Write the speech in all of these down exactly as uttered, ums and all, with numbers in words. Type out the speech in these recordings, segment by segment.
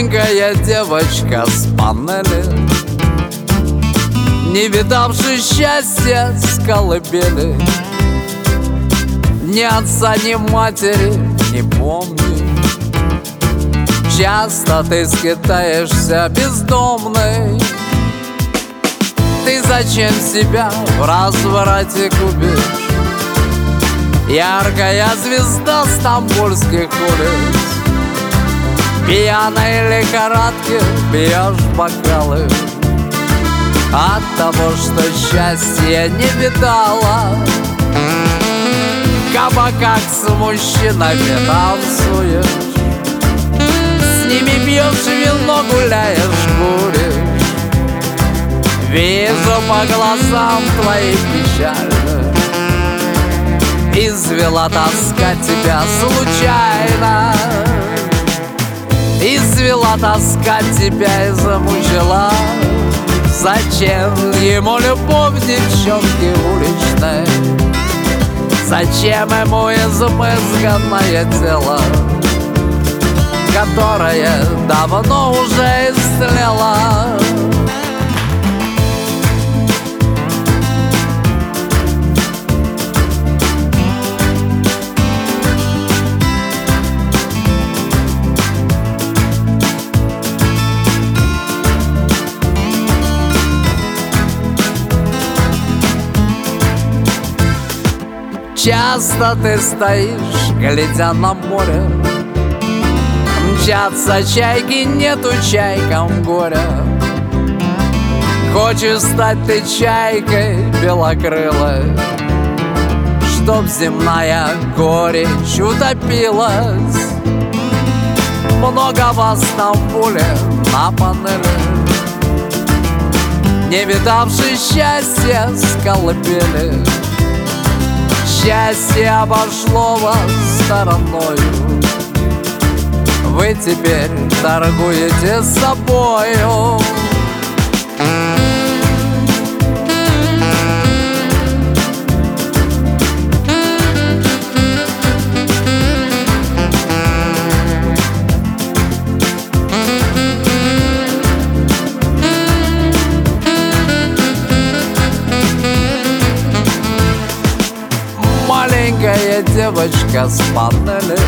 Маленькая девочка с панели, не видавший счастья с колыбели. Ни отца, ни матери не помни. Часто ты скитаешься бездомный. Ты зачем себя в разврате губишь? Яркая звезда стамбульских улиц, пьяной лихорадки пьешь бокалы от того, что счастья не видала. В кабаках с мужчинами танцуешь, с ними пьешь вино, гуляешь, куришь. Вижу по глазам твои печали, извела тоска тебя случайно. Извела тоска тебя и замучила. Зачем ему любовь девчонки уличной? Зачем ему измызганное тело, которое давно уже истлело? Часто ты стоишь, глядя на море, мчатся чайки, нету чайкам горя. Хочешь стать ты чайкой белокрылой, чтоб земная горечь утопилась. Много вас в Стамбуле на панели, не видавший счастья с колыбели. Счастье обошло вас стороною, вы теперь торгуете собою. Маленькая девочка с панели,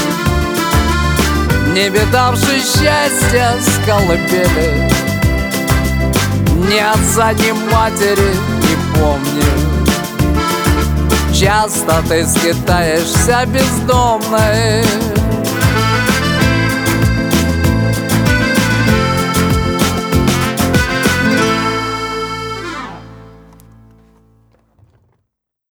не видавший счастья с колыбели. Ни отца, ни матери не помни. Часто ты скитаешься бездомной.